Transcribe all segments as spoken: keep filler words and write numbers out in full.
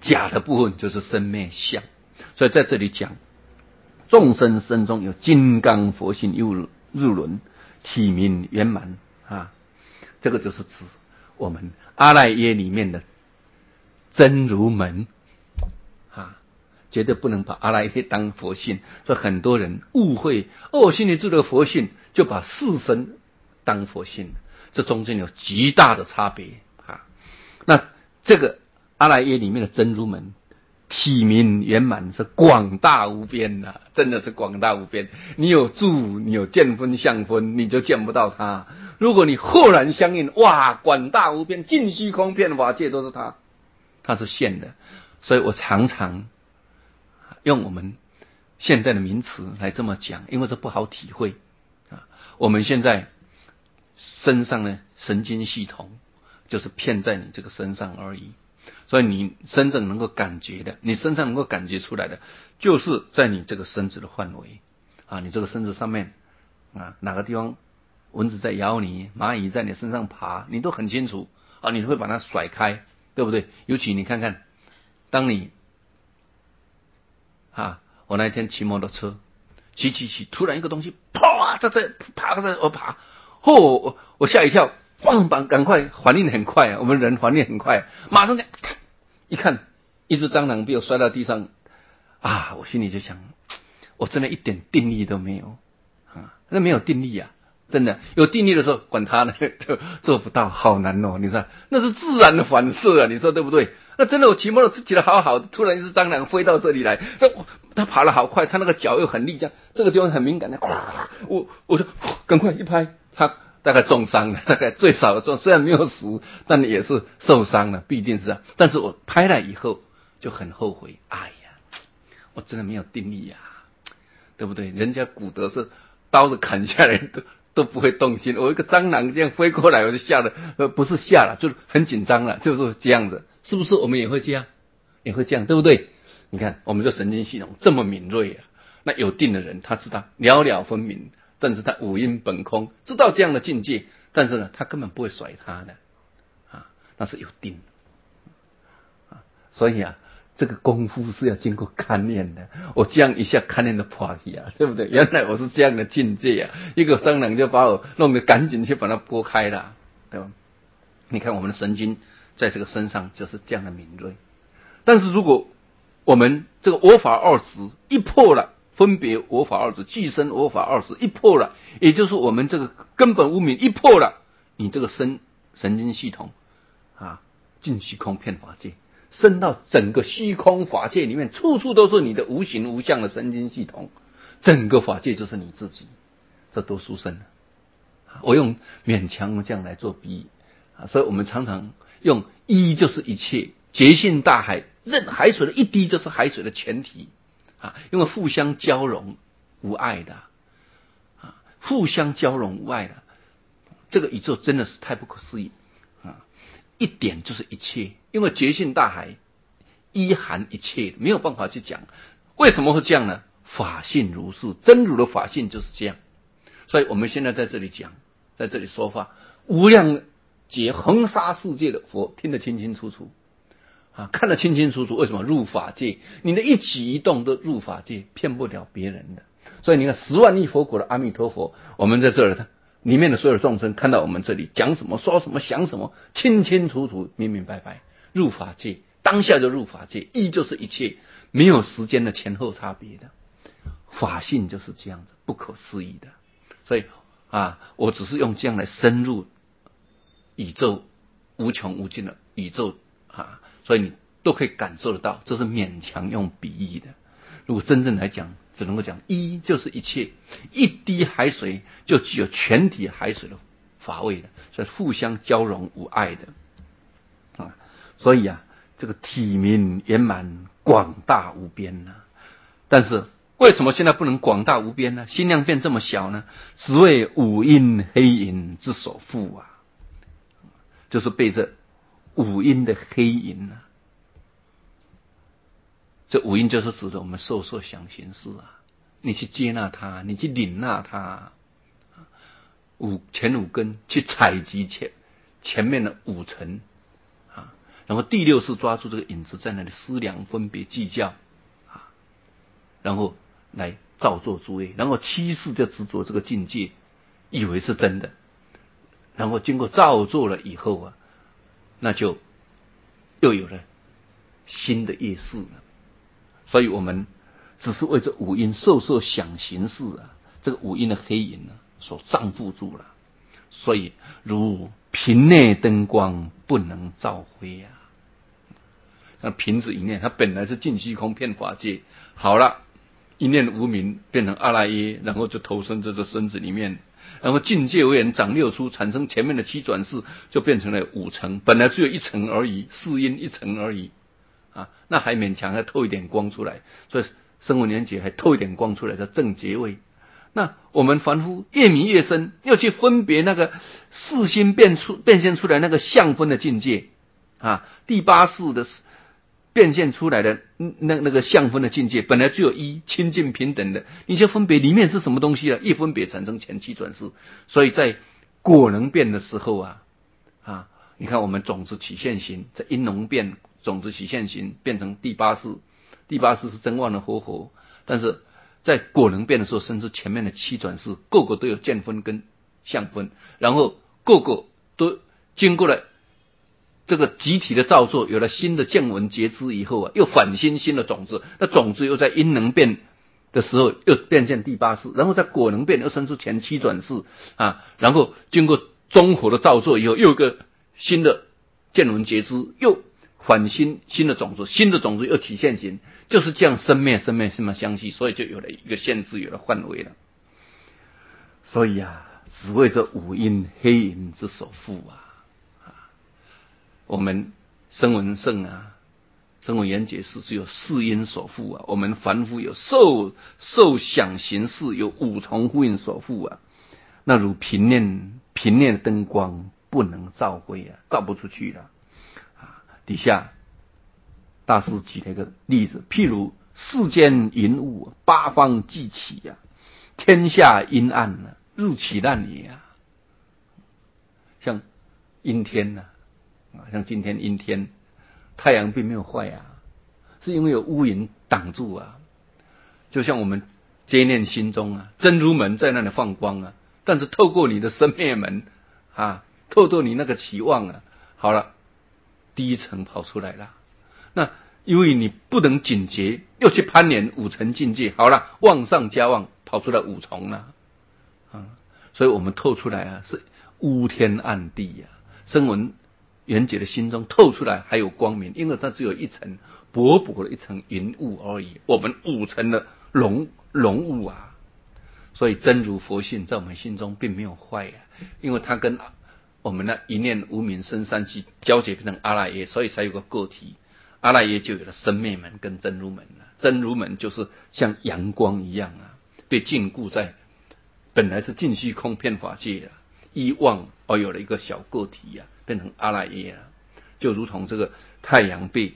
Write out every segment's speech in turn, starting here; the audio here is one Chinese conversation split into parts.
假的部分就是生灭相。所以在这里讲，众生身中有金刚佛性入入轮，体明圆满啊，这个就是指我们阿赖耶里面的真如门啊，绝对不能把阿赖耶当佛性。所以很多人误会哦，我心里住的佛性，就把四身当佛性，这中间有极大的差别啊。那这个阿赖耶里面的真如门，体明圆满，是广大无边呐、啊，真的是广大无边。你有住，你有见分相分，你就见不到它。如果你豁然相应，哇，广大无边，尽虚空遍法界都是它，它是现的。所以我常常用我们现代的名词来这么讲，因为这不好体会啊。我们现在身上的神经系统就是骗在你这个身上而已。所以你真正能够感觉的，你身上能够感觉出来的，就是在你这个身子的范围啊，你这个身子上面啊，哪个地方蚊子在咬你，蚂蚁在你身上爬，你都很清楚啊，你会把它甩开，对不对？尤其你看看，当你啊，我那天骑摩托车，骑骑骑，突然一个东西，啪，在这爬在我爬，哦，我我吓一跳。放板，赶快，反应很快啊！我们人反应很快，马上就一看，一只蟑螂被我摔到地上啊！我心里就想，我真的一点定力都没有啊！那没有定力啊，真的有定力的时候，管他呢，就做不到，好难哦！你看，那是自然的反射啊，你说对不对？那真的我骑摩托车骑得好好的，突然一只蟑螂飞到这里来，它爬得好快，它那个脚又很力，这样这个地方很敏感的，我我就赶快一拍它。大概重伤了，大概最少的重，虽然没有死，但也是受伤了，必定是这样。但是我拍了以后就很后悔，哎呀，我真的没有定力呀、啊，对不对？人家古德是刀子砍下来都都不会动心，我一个蟑螂这样飞过来，我就吓了，呃，不是吓了，就是很紧张了，就是这样子，是不是？我们也会这样，也会这样，对不对？你看，我们这神经系统这么敏锐啊，那有定的人他知道了了分明。但是他五阴本空，知道这样的境界，但是呢，他根本不会甩他的啊，那是有定啊。所以啊，这个功夫是要经过勘验的。我这样一下勘验的破去啊，对不对？原来我是这样的境界啊，一个蟑螂就把我弄得赶紧去把它拨开了，对吧？你看我们的神经在这个身上就是这样的敏锐。但是如果我们这个我法二执一破了，分别我法二执，俱生我法二执一破了，也就是我们这个根本无明一破了，你这个神神经系统啊，尽虚空遍法界，升到整个虚空法界里面，处处都是你的无形无相的神经系统，整个法界就是你自己，这多殊胜啊！我用勉强这样来做比喻啊，所以我们常常用一就是一切，觉性大海，任海水的一滴就是海水的全体。啊，因为互相交融无碍的啊，互相交融无碍的，这个宇宙真的是太不可思议啊！一点就是一切，因为觉性大海一含一切，没有办法去讲为什么会这样呢？法性如是，真如的法性就是这样。所以我们现在在这里讲，在这里说话，无量劫横沙世界的佛听得清清楚楚。啊，看得清清楚楚，为什么入法界？你的一举一动都入法界，骗不了别人的。所以你看，十万亿佛国的阿弥陀佛，我们在这儿，里面的所有众生看到我们这里讲什么、说什么、想什么，清清楚楚、明明白白，入法界，当下就入法界，一就是一切，没有时间的前后差别的，法性就是这样子，不可思议的。所以啊，我只是用这样来深入宇宙无穷无尽的宇宙啊。所以你都可以感受得到，这是勉强用比喻的。如果真正来讲，只能够讲一就是一切，一滴海水就具有全体海水的法味的，所以互相交融无碍的啊。所以啊，这个体明圆满，广大无边呢、啊。但是为什么现在不能广大无边呢？心量变这么小呢？只为五阴黑影之所缚啊，就是被这五阴的黑影啊，这五阴就是指的我们受受想行识啊，你去接纳它，你去领纳它，五前五根去采集前前面的五尘啊， 然后第六是抓住这个影子在那里思量分别计较啊，然后来造作诸业，然后七世就执着这个境界，以为是真的，然后经过造作了以后啊，那就又有了新的业事了。所以我们只是为这五阴受受想行识啊，这个五阴的黑影呢所障缚住了。所以如瓶内灯光不能照灰啊，像瓶子一念，它本来是尽虚空遍法界，好了，一念无明变成阿赖耶，然后就投身在这身子里面，然后境界为人长六出，产生前面的七转世，就变成了五层，本来只有一层而已，四阴一层而已啊，那还勉强还透一点光出来，所以声闻缘觉还透一点光出来，叫正觉位。那我们凡夫越迷越深，要去分别那个四心变出变现出来那个相分的境界啊，第八识的变现出来的那那个相分的境界，本来只有一清净平等的，你就分别里面是什么东西了，一分别产生前七转世。所以在果能变的时候啊啊，你看我们种子起现行，在因能变种子起现行变成第八识，第八识是真妄的活佛，但是在果能变的时候，甚至前面的七转世，个个都有见分跟相分，然后个个都经过了这个集体的造作，有了新的见闻觉知以后啊，又反新新的种子，那种子又在因能变的时候又变现第八世，然后在果能变又生出前七转世啊，然后经过综合的造作以后，又有个新的见闻觉知，又反新新的种子，新的种子又起现行，就是这样生灭生灭生灭相续，所以就有了一个限制，有了范围了。所以啊，只为这五阴黑影之所缚啊，啊我们声闻圣啊，声闻缘觉识是有四阴所缚啊，我们凡夫有受受想行识有五重呼应所缚啊。那如平面平面的灯光不能照灰啊，照不出去了。底下大师举了一个例子，譬如世间云雾八方既起啊，天下阴暗啊，日起烂也啊。像阴天呐、啊，像今天阴天，太阳并没有坏啊，是因为有乌云挡住啊。就像我们接念心中啊，真如门在那里放光啊，但是透过你的生灭门啊，透过你那个期望啊，好了。第一层跑出来了，那因为你不能警觉，又去攀岩五层境界，好了，望上加望，跑出来五重了，啊，所以我们透出来啊，是乌天暗地呀、啊。声闻缘觉的心中透出来还有光明，因为它只有一层薄薄的一层云雾而已，我们五层的浓浓雾啊，所以真如佛性在我们心中并没有坏呀、啊，因为它跟我们那一念无明生三际交结变成阿赖耶，所以才有个个体，阿赖耶就有了生灭门跟真如门了。真如门就是像阳光一样啊，被禁锢在本来是尽虚空遍法界啊，依望而有了一个小个体啊，变成阿赖耶啊，就如同这个太阳被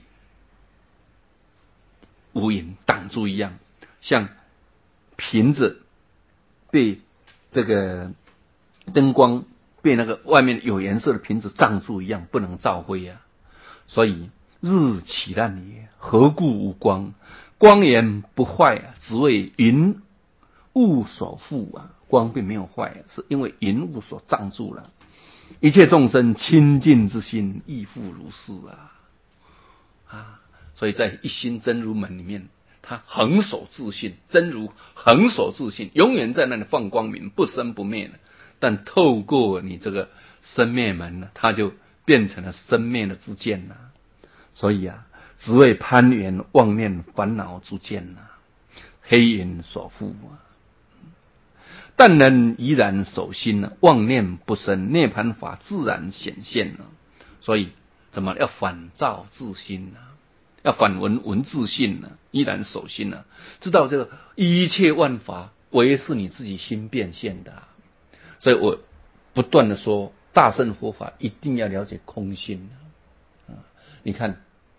无影挡住一样，像瓶子被这个灯光被那个外面有颜色的瓶子障住一样，不能照辉啊。所以日起烂也，何故无光？光源不坏啊，只为云雾所缚啊。光并没有坏啊，是因为云雾所障住了。一切众生清净之心亦复如是啊啊！所以在一心真如门里面，他恒守自信，真如恒守自信，永远在那里放光明，不生不灭的。但透过你这个生灭门呢，它就变成了生灭的之见了。所以啊，只为攀缘妄念烦恼之见呐，黑影所缚啊。但能依然守心呢，妄念不生，涅槃法自然显现了。所以怎么要反照自心呢？要反闻闻自性呢，依然守心呢，知道这个一切万法唯是你自己心变现的、啊。所以我不断的说，大乘佛法一定要了解空性啊！你看，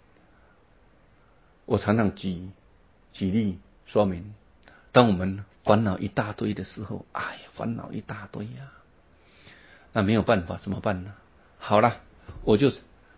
我常常举举例说明，当我们烦恼一大堆的时候，哎呀，烦恼一大堆呀、啊，那没有办法，怎么办呢？好了，我就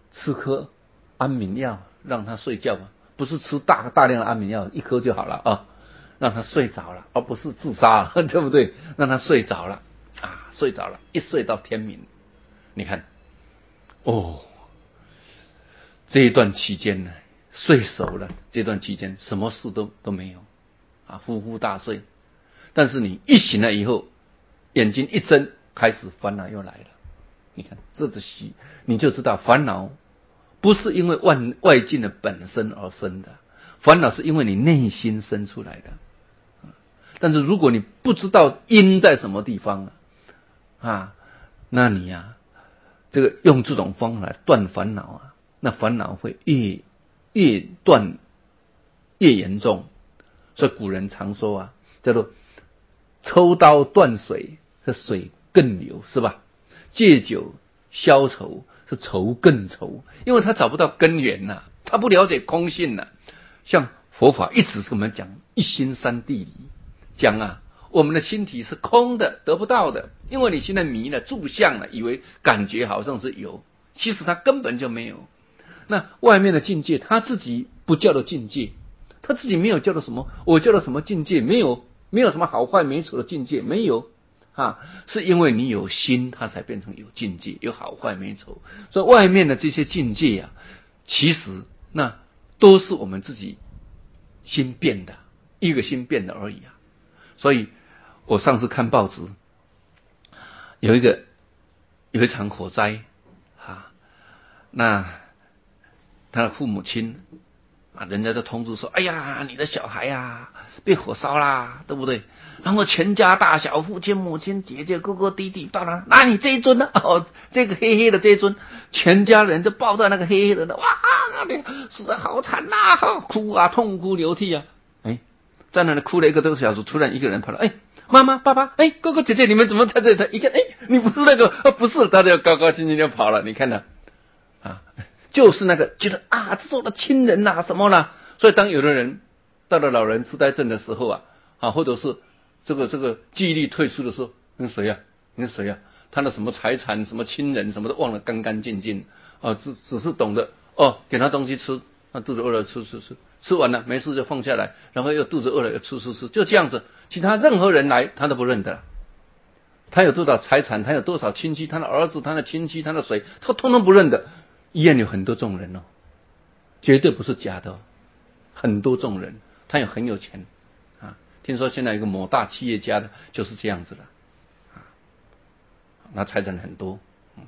吃颗安眠药让他睡觉吧，不是吃大大量的安眠药，一颗就好了啊，让他睡着了，而不是自杀，对不对？让他睡着了啊，睡着了，一睡到天明。你看，哦，这一段期间呢，睡熟了，这段期间什么事都都没有啊，呼呼大睡。但是你一醒来以后，眼睛一睁，开始烦恼又来了。你看这个习，你就知道烦恼不是因为外外境的本身而生的，烦恼是因为你内心生出来的。但是如果你不知道因在什么地方啊，那你呀、啊，这个用这种方法来断烦恼啊，那烦恼会越越断越严重。所以古人常说啊，叫做抽刀断水，是水更流，是吧？借酒消愁，是愁更愁，因为他找不到根源呐、啊，他不了解空性呐、啊。像佛法一直是我们讲一心三地理，讲啊，我们的心体是空的，得不到的，因为你现在迷了、住相了，以为感觉好像是有，其实它根本就没有。那外面的境界，他自己不叫做境界，他自己没有叫做什么，我叫做什么境界，没有，没有什么好坏美丑的境界，没有。啊，是因为你有心，它才变成有境界，有好坏美丑。所以外面的这些境界啊，其实那都是我们自己心变的，一个心变的而已啊。所以我上次看报纸，有一个有一场火灾啊，那他的父母亲啊，人家就通知说，哎呀，你的小孩啊被火烧啦，对不对？然后全家大小，父亲、母亲、姐姐、哥哥、弟弟到哪？那你这一尊呢？哦，这个黑黑的这一尊，全家人就抱在那个黑黑的，哇，死得好惨呐、啊，好哭啊，痛哭流涕啊！哎，在那里哭了一个多小时，突然一个人跑来，哎，妈妈、爸爸，哎，哥哥姐姐，你们怎么在这里？他一看，哎，你不是那个，啊，不是，他就高高兴兴就跑了。你看呢？啊，就是那个觉得啊，这是我的亲人呐、啊，什么啦？所以当有的人到了老人痴呆症的时候啊，啊，或者是这个这个记忆力退失的时候，跟谁呀、啊？跟谁呀、啊？他的什么财产、什么亲人、什么都忘得干干净净啊，只只是懂得哦，给他东西吃，他肚子饿了吃吃吃，吃完了没事就放下来，然后又肚子饿了又吃吃吃，就这样子。其他任何人来他都不认得了。他有多少财产，他有多少亲戚，他的儿子、他的亲戚、他的谁，他通通不认得。医院有很多这种人哦，绝对不是假的、哦，很多这种人，他也很有钱啊。听说现在一个某大企业家的就是这样子的啊，那财产很多，嗯，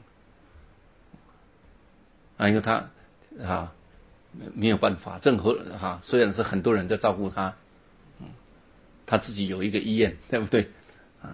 啊，因为他啊没有办法，任何啊虽然是很多人在照顾他，嗯，他自己有一个医院，对不对啊？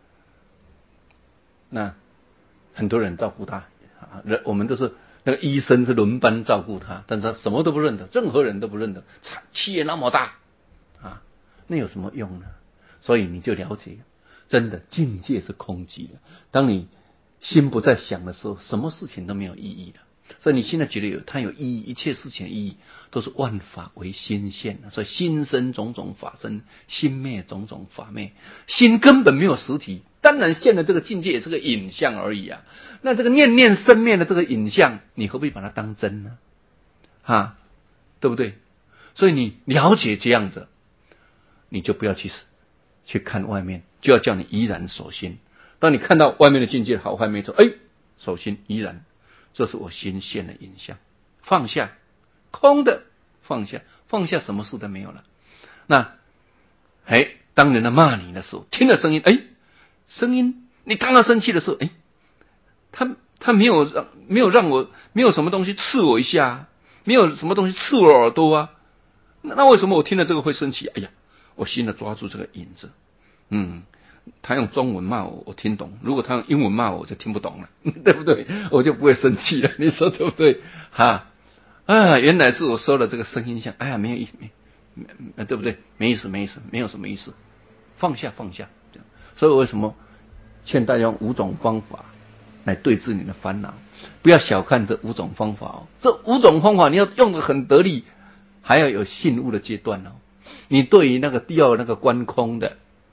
那很多人照顾他啊，人我们都是。那个医生是轮班照顾他，但是他什么都不认得，任何人都不认得。企业那么大啊，那有什么用呢？所以你就了解，真的境界是空寂的。当你心不再想的时候，什么事情都没有意义了。所以你现在觉得有它有意义，一切事情的意义都是万法为心现的。所以心生种种法生，心灭种种法灭。心根本没有实体，当然现的这个境界也是个影像而已啊。那这个念念生灭的这个影像，你何必把它当真呢？啊，对不对？所以你了解这样子，你就不要去去看外面，就要叫你依然守心。当你看到外面的境界好坏没错，哎，守心依然。这是我心现的影像，放下，空的放下，放下什么事都没有了。那，哎，当人家骂你的时候，听了声音，哎，声音，你刚刚生气的时候，哎，他他没有让没有让我没有什么东西刺我一下，没有什么东西刺我耳朵啊，那那为什么我听了这个会生气？哎呀，我心的抓住这个影子，嗯。他用中文骂我，我听懂；如果他用英文骂我，我就听不懂了，对不对？我就不会生气了。你说对不对？哈啊，原来是我说了这个声音像，哎呀，没有意没，没对不对？没意思，没意思，没有什么意思。放下，放下。这样，所以我为什么劝大家用五种方法来对治你的烦恼？不要小看这五种方法哦，这五种方法你要用得很得力，还要有信悟的阶段哦。你对于那个第二那个观空的。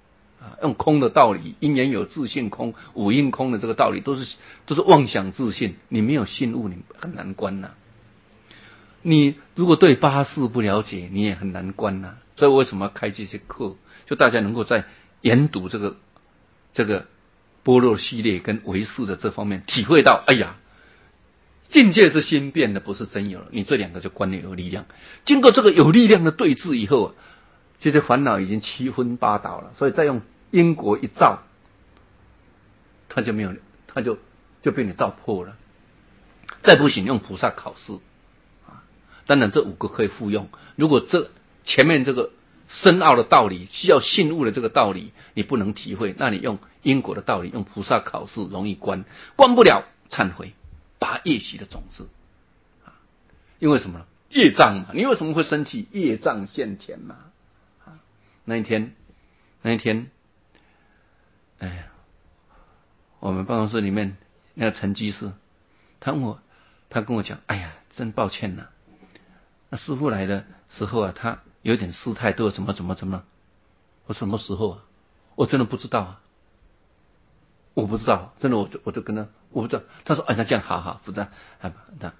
啊，用空的道理，因缘有自性空，五蕴空的这个道理，都是都是妄想自信。你没有信悟，你很难观呐、啊。你如果对八事不了解，你也很难观呐、啊。所以为什么要开这些课？就大家能够在研读这个这个般若系列跟唯识的这方面，体会到，哎呀，境界是心变的，不是真有了。你这两个就观念有力量。经过这个有力量的对峙以后，这些烦恼已经七分八倒了。所以再用因果一照，它就没有，它就就被你照破了。再不行，用菩萨考试啊。当然，这五个可以复用。如果这前面这个深奥的道理，需要信悟的这个道理，你不能体会，那你用因果的道理，用菩萨考试容易观，观不了，忏悔，拔业习的种子。啊，因为什么呢？业障嘛，你为什么会生气？业障现前嘛。啊，那一天，那一天，哎，我们办公室里面那个陈居士，他问我，他跟我讲，哎呀，真抱歉呐、啊，那师父来的时候啊，他有点失态，都怎么怎么怎么。我什么时候啊？我真的不知道啊，我不知道，真的，我就我就跟他，我不知道。他说，哎，那这样好好，不知道啊，那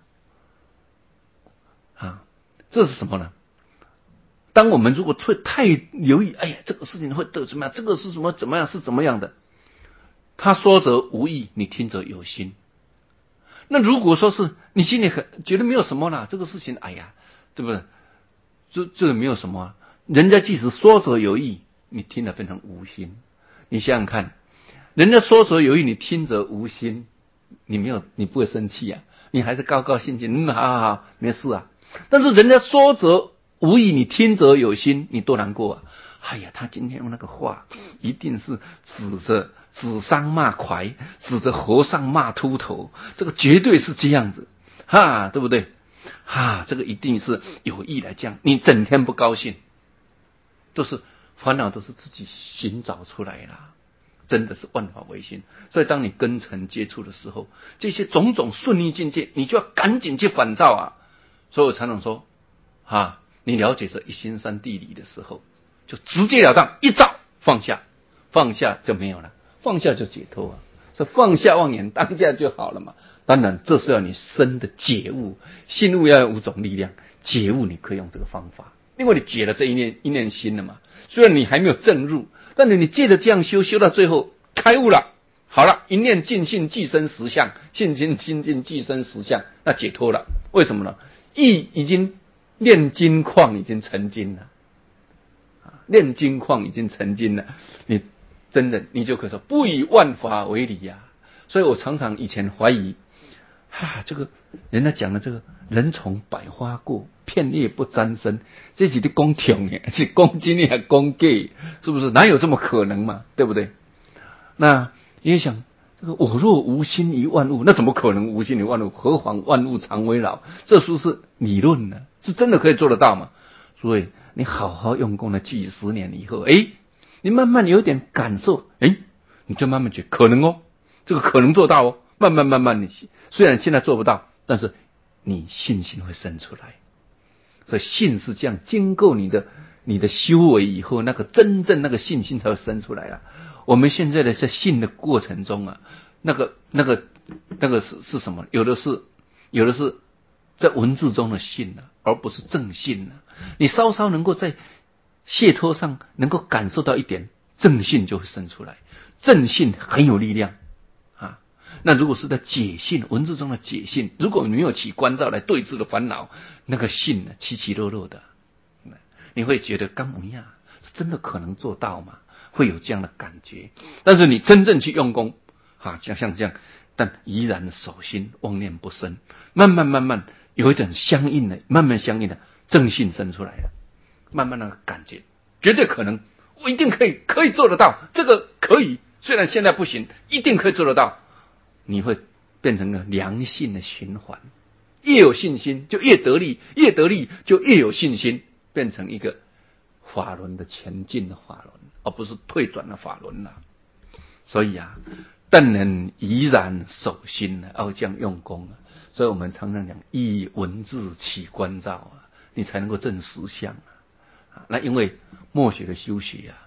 啊，这是什么呢？当我们如果会太留意，哎呀，这个事情会得怎么样？这个是什么怎么样？是怎么样的？他说者无意，你听者有心。那如果说是你心里很觉得没有什么啦，这个事情，哎呀，对不对？这这没有什么、啊。人家即使说者有意，你听了变成无心。你想想看，人家说者有意，你听者无心，你没有，你不会生气啊，你还是高高兴兴，嗯，好好好，没事啊。但是人家说者无意，你听者有心，你多难过啊！哎呀，他今天用那个话，一定是指着指桑骂槐，指着和尚骂秃头，这个绝对是这样子，哈，对不对？哈，这个一定是有意来讲，你整天不高兴，都是烦恼，都是自己寻找出来啦，真的是万法唯心。所以当你跟尘接触的时候，这些种种顺利境界，你就要赶紧去反照啊。所以我常常说，啊，你了解这一心三地理的时候，就直截了当一照放下，放下就没有了，放下就解脱啊。所以放下妄言，当下就好了嘛。当然，这是要你深的解悟，信悟要有五种力量，解悟你可以用这个方法，因为你解了这一念一念心了嘛。虽然你还没有证入，但是你借着这样修，修到最后开悟了，好了，一念尽性即生实相，信心心尽即生实相，那解脱了。为什么呢？意已经炼金矿已经成金了，炼金矿已经成金了，你真的你就可以说不以万法为理呀、啊。所以我常常以前怀疑，哈，这个人家讲的这个人从百花过，片叶不沾身，这几的公听呢，是公斤还公计，是不是？哪有这么可能嘛？对不对？那也想。这个我若无心于万物，那怎么可能无心于万物？何况万物常为老？这书是理论呢，是真的可以做得到吗？所以你好好用功的几十年以后，哎，你慢慢有点感受，哎，你就慢慢觉得可能哦，这个可能做到哦。慢慢慢慢，你虽然现在做不到，但是你信心会生出来。所以信是这样，经过你的你的修为以后，那个真正那个信心才会生出来了。我们现在的在信的过程中啊，那个那个那个是是什么？有的是有的是在文字中的信呢、啊，而不是正信呢、啊。你稍稍能够在解脱上能够感受到一点正信，就会生出来。正信很有力量啊。那如果是在解信文字中的解信，如果你没有起观照来对治的烦恼，那个信呢起起落落的，你会觉得干么呀？真的可能做到吗？会有这样的感觉。但是你真正去用功啊，像像这样，但依然守心，妄念不生，慢慢慢慢有一点相应的，慢慢相应的正信生出来了，慢慢那个感觉绝对可能，我一定可以可以做得到，这个可以，虽然现在不行，一定可以做得到。你会变成个良性的循环，越有信心就越得力，越得力就越有信心，变成一个法轮的前进的法轮，而不是退转的法轮了。所以啊，但能怡然守心呢，要这样用功啊。所以我们常常讲，以文字起观照啊，你才能够证实相啊。那因为默学的修学啊，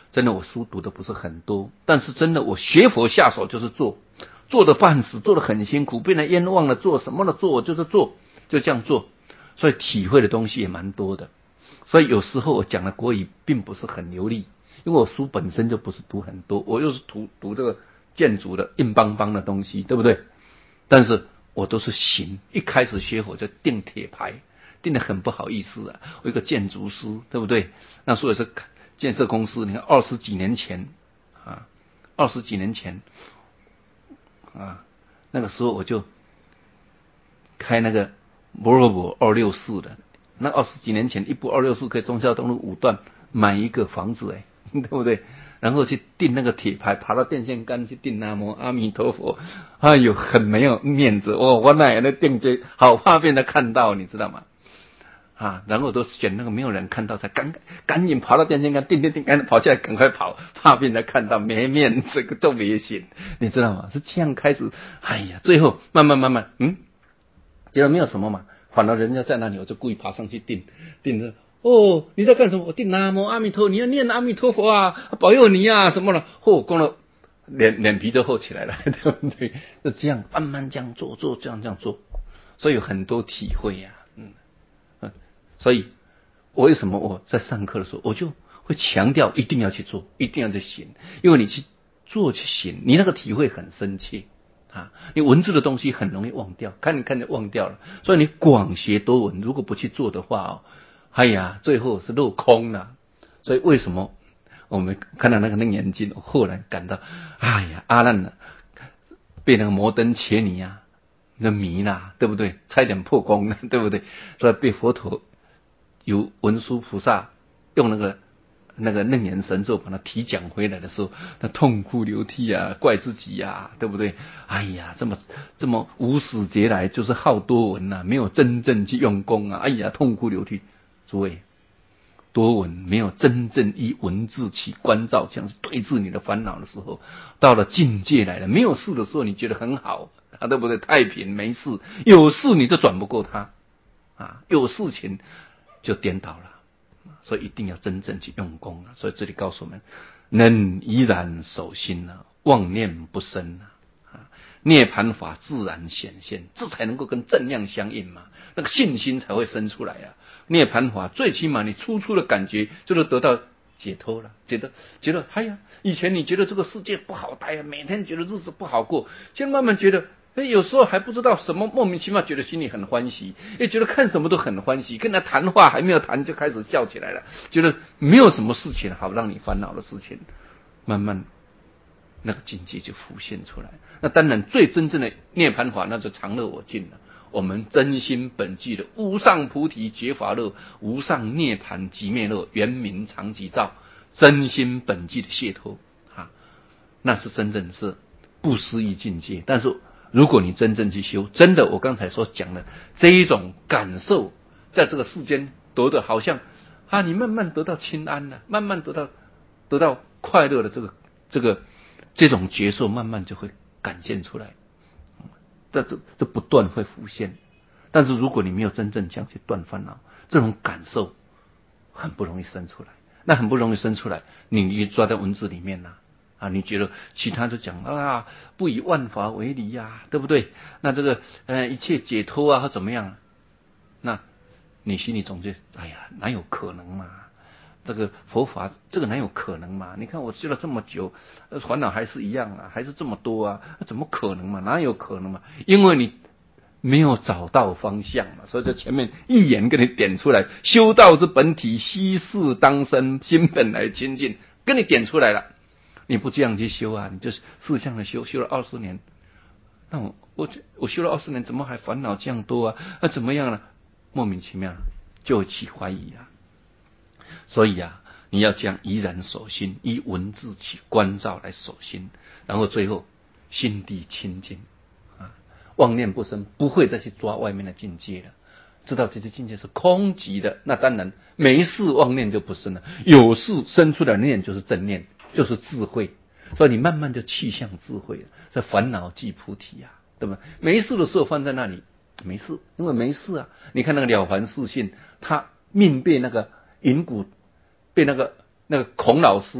真的我书读的不是很多，但是真的我学佛下手就是做，做的半死，做的很辛苦，被人冤枉了，做什么了做，就是做，就这样做，所以体会的东西也蛮多的。所以有时候我讲的国语并不是很流利，因为我书本身就不是读很多，我又是读读这个建筑的硬邦邦的东西，对不对？但是我都是行，一开始学佛就钉铁牌，钉得很不好意思啊。我一个建筑师，对不对？那所以是建设公司，你看二十几年前啊，二十几年前啊，那个时候我就开那个摩罗博二六四的。那二十几年前，一部二六四可以忠孝东路五段买一个房子，哎，对不对？然后去订那个铁牌，爬到电线杆去订南无阿弥陀佛，哎呦，很没有面子哦！我哪有那订这，好怕被人看到，你知道吗？啊，然后都选那个没有人看到才赶赶紧爬到电线杆，订订订，赶紧跑下来，赶快跑，怕被人看到，没面子，都危险，你知道吗？是这样开始，哎呀，最后慢慢慢慢，嗯，结果没有什么嘛。反而人家在那里，我就故意爬上去订订着。哦，你在干什么？我订南无阿弥陀，你要念阿弥陀佛啊，保佑你啊，什么了？哦，光了脸脸皮就厚起来了，对不对？就这样慢慢这样做，做这样这样做，所以有很多体会呀、啊，嗯嗯，所以我为什么我在上课的时候，我就会强调一定要去做，一定要去行，因为你去做去行，你那个体会很深切。啊，你文字的东西很容易忘掉，看你看就忘掉了。所以你广学多闻，如果不去做的话哦，哎呀，最后是落空了。所以为什么我们看到那个楞严经，后来感到，哎呀，阿难呢被那个摩登伽尼啊那迷啦，对不对？差一点破功了，对不对？所以被佛陀由文殊菩萨用那个。那个楞严神咒把他提讲回来的时候，他痛哭流涕啊，怪自己呀、啊，对不对？哎呀，这么这么无始劫来就是好多闻呐、啊，没有真正去用功啊，哎呀，痛哭流涕。诸位，多闻没有真正以文字起关照，这样对治你的烦恼的时候，到了境界来了，没有事的时候你觉得很好，啊，对不对？太平没事，有事你就转不过他啊，有事情就颠倒了。所以一定要真正去用功了。所以这里告诉我们，能依然守心了，妄念不生啊，涅槃法自然显现，这才能够跟正量相应嘛，那个信心才会生出来啊。涅槃法最起码你初初的感觉就是得到解脱了，觉得觉得哎呀，以前你觉得这个世界不好待啊，每天觉得日子不好过，现在慢慢觉得。哎，有时候还不知道什么，莫名其妙觉得心里很欢喜，也觉得看什么都很欢喜，跟他谈话还没有谈就开始笑起来了，觉得没有什么事情好让你烦恼的事情，慢慢那个境界就浮现出来。那当然，最真正的涅槃法，那就常乐我净了。我们真心本具的无上菩提觉法乐，无上涅槃寂灭乐，圆明常寂照，真心本具的解脱啊，那是真正是不思议境界。但是如果你真正去修，真的我刚才所讲的这一种感受，在这个世间得的好像啊，你慢慢得到清安了，慢慢得到得到快乐的这个这个这种觉受，慢慢就会展现出来。这这这不断会浮现。但是如果你没有真正这样去断烦恼，这种感受很不容易生出来。那很不容易生出来，你抓在文字里面呐、啊。啊，你觉得其他都讲啊，不以万法为离呀、啊，对不对？那这个呃一切解脱啊，或怎么样？那你心里总觉得，哎呀，哪有可能嘛？这个佛法，这个哪有可能嘛？你看我修了这么久，烦恼还是一样啊，还是这么多啊，怎么可能嘛？哪有可能嘛？因为你没有找到方向嘛，所以在前面一眼给你点出来，修道之本体，悉是当生，心本来清净，跟你点出来了。你不这样去修啊，你就是四项的修，修了二十年，那我我我修了二十年，怎么还烦恼这样多啊？那怎么样呢？莫名其妙就起怀疑啊。所以啊，你要这样怡然守心，依文字起关照来守心，然后最后心地清净啊，妄念不生，不会再去抓外面的境界了。知道这些境界是空寂的，那当然没事妄念就不生了，有事生出来的念就是正念，就是智慧。所以你慢慢就去向智慧了，这烦恼即菩提啊，对吧？没事的时候放在那里没事，因为没事啊。你看那个了凡四训，他命被那个云谷被那个那个孔老师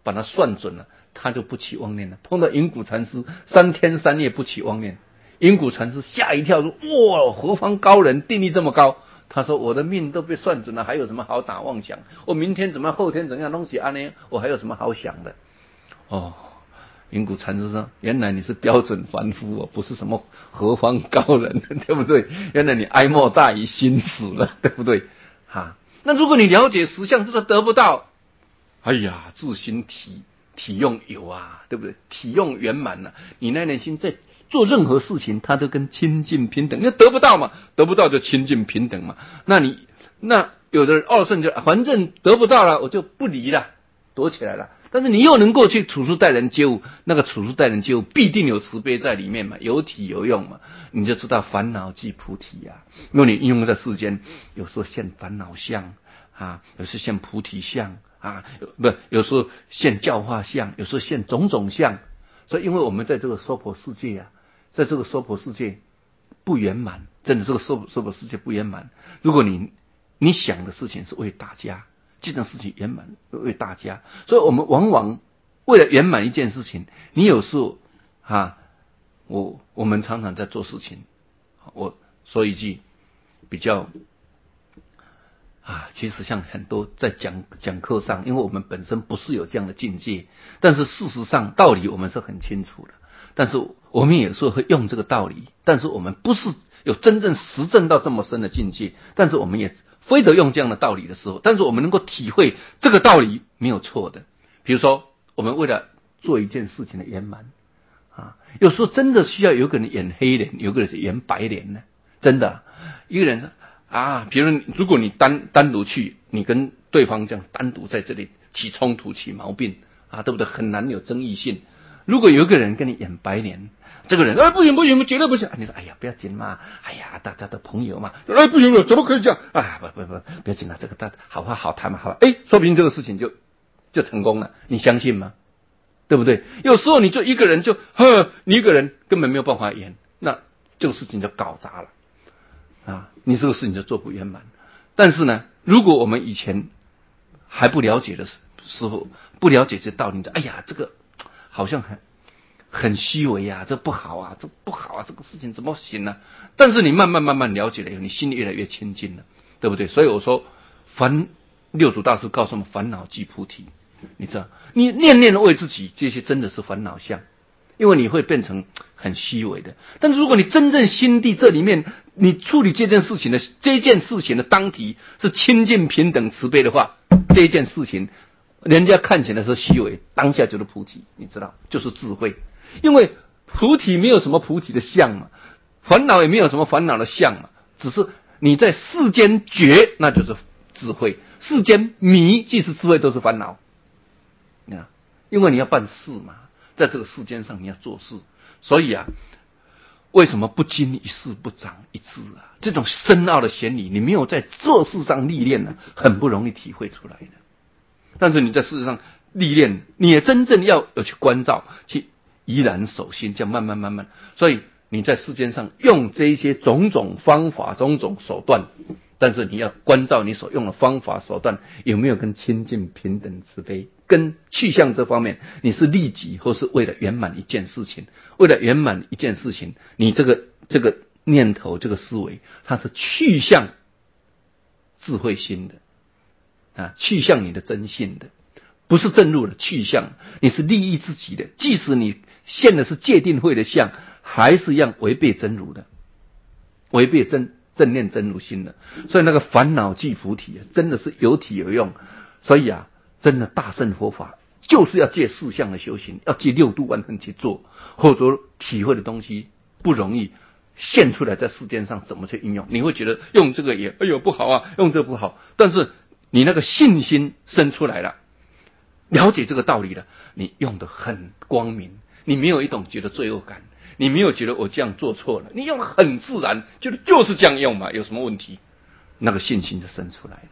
把它算准了，他就不起妄念了。碰到云谷禅师三天三夜不起妄念，云谷禅师吓一跳说：哇，何方高人，定力这么高？他说：我的命都被算准了，还有什么好打妄想？我明天怎么样，后天怎样东西安呢？我还有什么好想的？哦，云谷禅师说：原来你是标准凡夫哦，不是什么何方高人，对不对？原来你哀莫大于心死了，对不对？哈，那如果你了解实相，这个得不到，哎呀，自心体体用有啊，对不对？体用圆满了，你那内心在做任何事情，它都跟亲近平等。那得不到嘛，得不到就亲近平等嘛。那你那有的人二圣就反正得不到了，我就不理了，躲起来了。但是你又能够去处事待人接物，那个处事待人接物必定有慈悲在里面嘛，有体有用嘛，你就知道烦恼即菩提呀、啊。因为你应用在世间，有时候现烦恼相啊，有时候现菩提相啊，不，有时候现教化相，有时候现种种相。所以，因为我们在这个娑婆世界啊，在这个娑婆世界不圆满，真的这个娑娑婆世界不圆满。如果你你想的事情是为大家，这件事情圆满为大家，所以我们往往为了圆满一件事情，你有时候啊，我我们常常在做事情，我说一句比较。啊，其实像很多在讲讲课上，因为我们本身不是有这样的境界，但是事实上道理我们是很清楚的，但是我们有时候会用这个道理，但是我们不是有真正实证到这么深的境界，但是我们也非得用这样的道理的时候，但是我们能够体会这个道理没有错的。比如说，我们为了做一件事情的圆满啊，有时候真的需要有个人演黑脸，有个人演白脸呢，真的，一个人。啊，比如如果你单单独去，你跟对方这样单独在这里起冲突、起毛病啊，对不对？很难有争议性。如果有一个人跟你演白脸，这个人哎不行不行，绝对不行。你说哎呀不要紧嘛，哎呀大家的朋友嘛，哎不行了，怎么可以这样？啊不不不不要紧了，这个大好话好谈嘛，好，哎，说不定这个事情就就成功了，你相信吗？对不对？有时候你就一个人就呵，你一个人根本没有办法演，那这个事情就搞砸了。啊，你这个事情就做不圆满。但是呢，如果我们以前还不了解的时候，不了解这道理，哎呀，这个好像很很虚伪啊，这不好啊，这不好啊，这个事情怎么行呢？但是你慢慢慢慢了解了以后，你心里越来越清净了，对不对？所以我说，烦六祖大师告诉我们，烦恼即菩提。你知道，你念念为自己，这些真的是烦恼相。因为你会变成很虚伪的，但是如果你真正心地这里面，你处理这件事情的这件事情的当体是亲近平等慈悲的话，这件事情人家看起来是虚伪，当下就是菩提，你知道，就是智慧。因为菩提没有什么菩提的相嘛，烦恼也没有什么烦恼的相嘛，只是你在世间觉，那就是智慧；世间迷，即是智慧，都是烦恼。啊，因为你要办事嘛。在这个世间上你要做事，所以啊，为什么不经一事不长一智啊？这种深奥的玄理，你没有在做事上历练呢，很不容易体会出来的。但是你在事实上历练，你也真正要有去关照，去怡然守心，这样慢慢慢慢。所以你在世间上用这一些种种方法、种种手段，但是你要关照你所用的方法手段有没有跟亲近平等慈悲。跟去向这方面，你是利己或是为了圆满一件事情？为了圆满一件事情，你这个这个念头、这个思维，它是去向智慧心的啊，去向你的真性的，不是正入的去向。你是利益自己的，即使你现的是戒定慧的相，还是一样违背真如的，违背真正念真如心的。所以那个烦恼即菩提，真的是有体有用。所以啊。真的大乘佛法就是要借四相的修行，要借六度万行去做，或者体会的东西不容易现出来，在世间上怎么去应用？你会觉得用这个也哎呦不好啊，用这个不好，但是你那个信心生出来了，了解这个道理了，你用得很光明，你没有一种觉得罪恶感，你没有觉得我这样做错了，你用得很自然，觉得就是这样用嘛，有什么问题？那个信心就生出来了。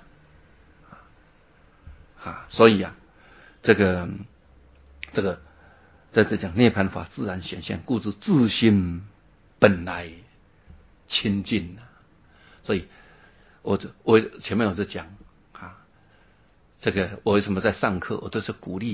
啊，所以啊，这个这个在这讲涅槃法自然显现，故知自心本来清净啊。所以我我前面我就讲啊，这个我为什么在上课，我都是鼓励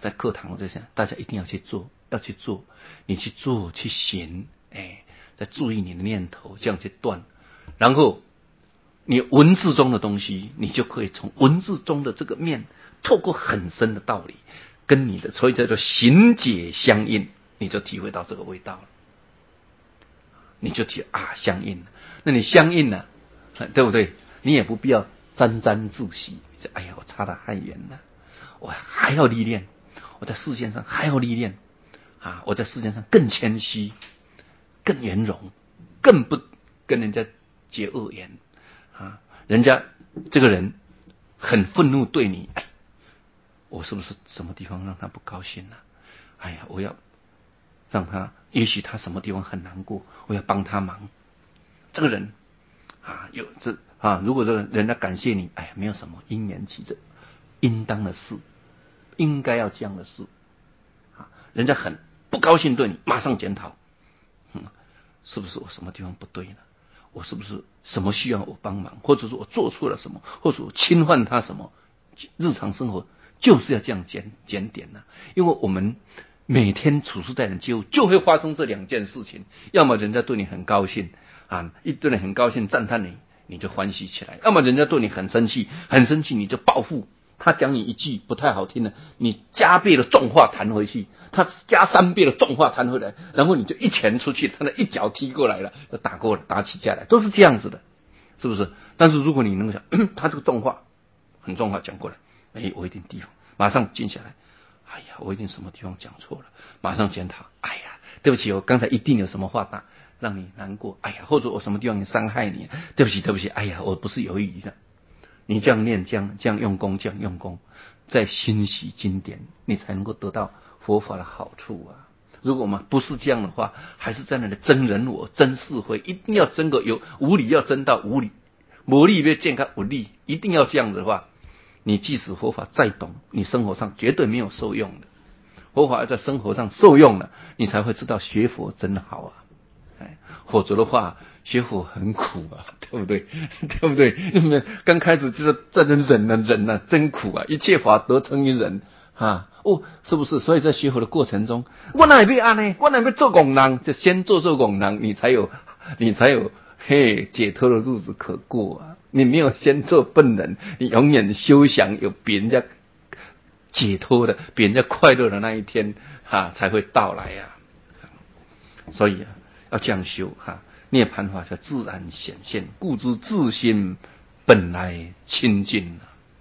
在课堂这些，大家一定要去做，要去做，你去做去行，哎，再注意你的念头，这样去断，然后你文字中的东西，你就可以从文字中的这个面，透过很深的道理，跟你的所以叫做行解相应，你就体会到这个味道了，你就体啊相应了，那你相应了，对不对？你也不必要沾沾自喜，哎呀，我差得太远了，我还要历练，我在世界上还要历练啊！我在世界上更谦虚，更圆融，更不跟人家结恶缘啊！人家这个人很愤怒对你，哎，我是不是什么地方让他不高兴了？哎呀，我要让他，也许他什么地方很难过，我要帮他忙。这个人啊，有这啊，如果这个人家感谢你，哎呀，没有什么，因缘起这应当的事，应该要这样的事啊。人家很不高兴对你，马上检讨，嗯，是不是我什么地方不对呢？我是不是什么需要我帮忙，或者说我做错了什么，或者我侵犯他什么？日常生活就是要这样检检点呢、啊，因为我们每天处事待人接物就会发生这两件事情，要么人家对你很高兴啊，一对你很高兴赞叹你，你就欢喜起来；要么人家对你很生气，很生气你就报复。他讲你一句不太好听的，你加倍的重话弹回去，他加三倍的重话弹回来，然后你就一拳出去，他的一脚踢过来了，就打过了，打起架来，都是这样子的，是不是？但是如果你能够想，他这个重话很重话讲过来，哎，我一定地方马上静下来，哎呀，我一定什么地方讲错了，马上检讨，哎呀，对不起，我刚才一定有什么话打让你难过，哎呀，或者我什么地方伤害你，对不起，对不起，哎呀，我不是有意的。你这样念，这样这样用功，这样用功，在欣喜经典，你才能够得到佛法的好处啊！如果我们不是这样的话，还是在那里争人我、争是非，一定要争个有无理，要争到无理，无理要健康无理，一定要这样子的话，你即使佛法再懂，你生活上绝对没有受用的。佛法要在生活上受用了，你才会知道学佛真好啊！哎，否则的话，学佛很苦啊，对不对？对不对？因为刚开始就是在那忍啊忍啊，真苦啊！一切法得成于忍啊！哦，是不是？所以在学佛的过程中，我哪会安呢？我哪会做拱人？就先做做拱人，你才有，你才有嘿解脱的日子可过啊！你没有先做笨人，你永远休想有比人家解脱的、比人家快乐的那一天啊，才会到来呀、啊！所以啊。要这样修哈，涅槃法才自然显现，故知自心本来清净。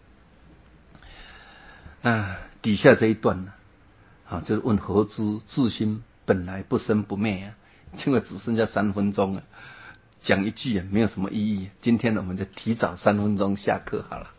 那底下这一段呢，啊，就是问何知自心本来不生不灭啊？这个只剩下三分钟了，讲一句也没有什么意义。今天呢，我们就提早三分钟下课好了。